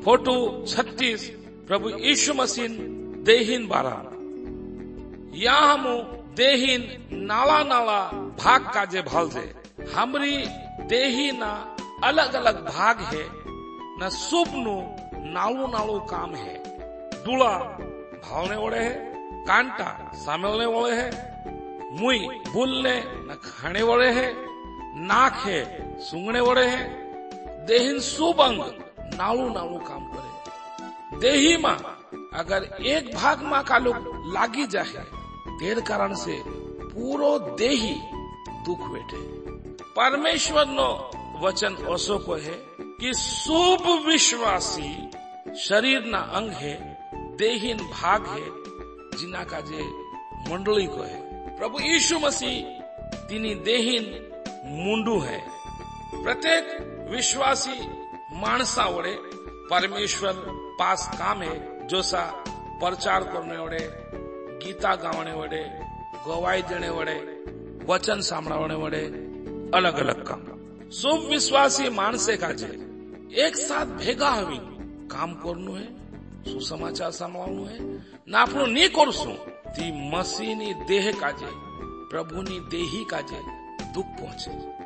Photo 36 प्रभु यीशु मसीह देहीन बारा या हम देहीन नाला नाला भाग काजे भालजे हमरी देही ना अलग अलग भाग है न शुभ नु नालू नालू काम है। डूला भावने वाले है, कांटा सामेलने वाले है, मुई बोलने न खाने वाले है, नाक है सूंघने वाले है। देहीन शुभ अंग नालू नालू काम करे। देही मां अगर एक भाग मां का लोग लागी जाए तेर कारण से पूरो देही दुख वेठे। परमेश्वर नो वचन ओसो को है कि शुभ विश्वासी शरीर ना अंग है, देहीन भाग है जिना का जे मंडली को है। प्रभु यीशु मसीह तिनी देहीन मुंडू है। प्रत्येक विश्वासी मानसा वड़े परमेश्वर पास काम है, जोसा प्रचार करने वड़े, गीता गावने वड़े, गवाही देने वड़े, वचन सांभळावणे वड़े, अलग अलग काम। शुभ विश्वासी मानसे काजे एक साथ भेगा हवी काम करनु है, सुसमाचार सांभळावनु है ना आपनु नी करसु ती मसीहनी देह काजे प्रभुनी देही काजे दुख पहुंचे।